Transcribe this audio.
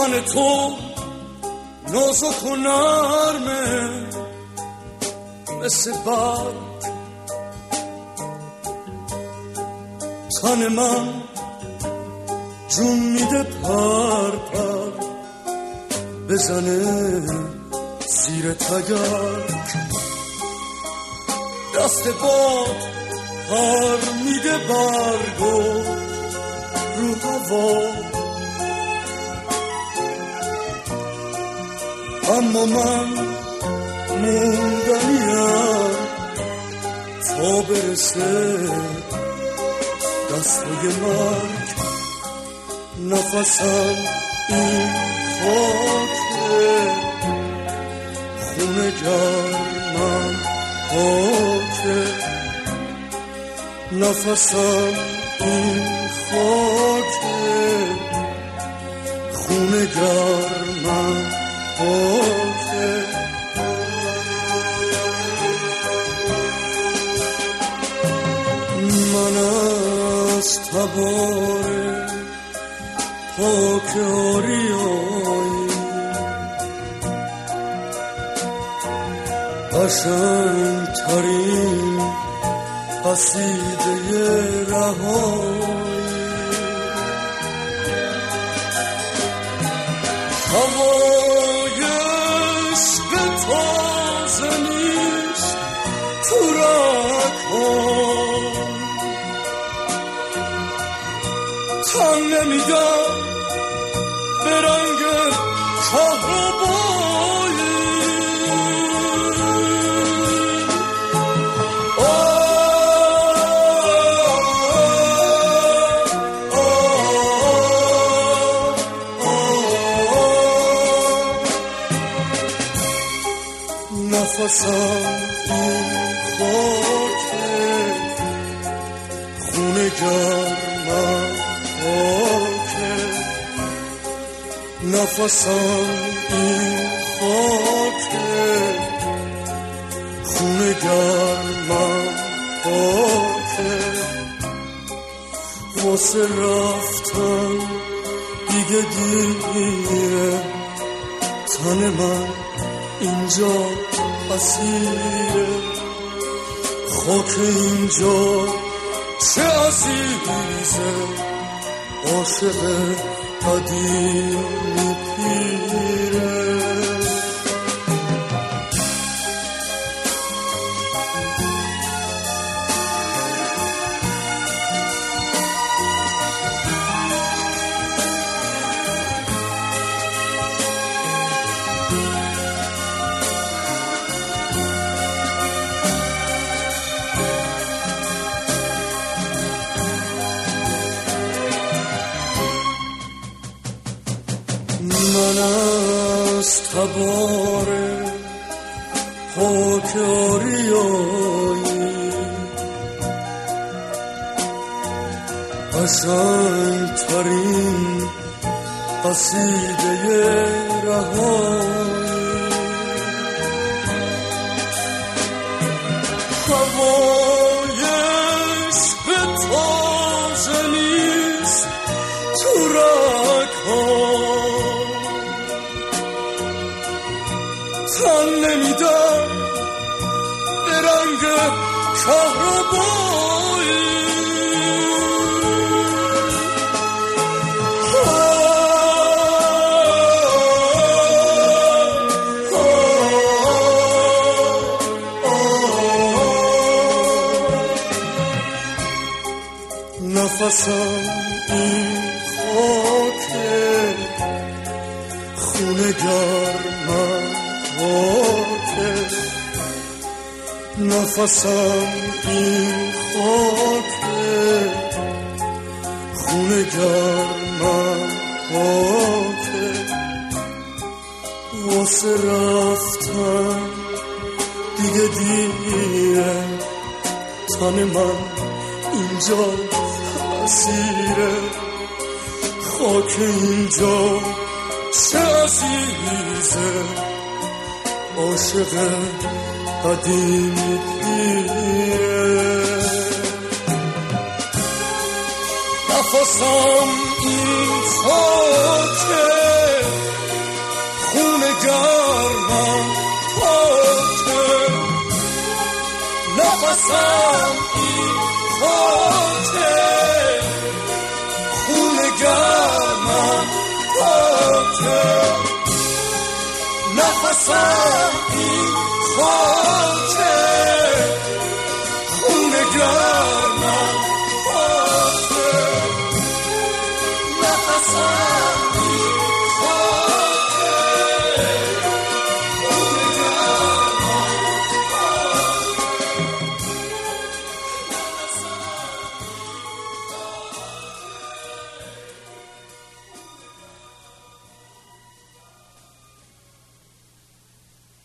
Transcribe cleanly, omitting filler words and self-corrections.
تن تو نازک و نرمه مثل برگ، تن من جون میده پر پر بزنه زیر تگرگ، دست باد پر میده برگو رو هوا، اما من موندنیم تا برسه دستای مرگ. نفسم این خاکه، خونه گرمم خاکه، نفسم این خاکه، خونه گرمم خاکه. من از تبار پاک آریایی قشنگ ترین قصیده رهایی، هوای عشق تازه نیست تو رگ‌هام، تن نمیدم به رنگ کهربایی، نفسم این خاکه، خونه گرمم خاکه، نفسم این خاکه، خونه گرمم خاکه. واسه رفتن دیگه دیره، تن من اینجا اسیره، خاک اینجا چه عزیزه، عاشق قدیمی پیره. من از تبار پاک آریایی قشنگ ترین قصیده رهایی، هوای عشق تازه نیست تو رگ‌هام، تن نمیدم به رنگ کهربایی، نفسم این خاکه، خونه گرمم خاکه، نفسم این خاکه، خونه گرمم خاکه. واسه رفتن دیگه دیره، تن من اینجا اسیره، خاک اینجا چه عزیزه، عاشق قدیمی پیره. نفسم این خاکه، نفسم این خاکه، خونه گرمم پاکه. نفسم این خاکه، خونه گرمم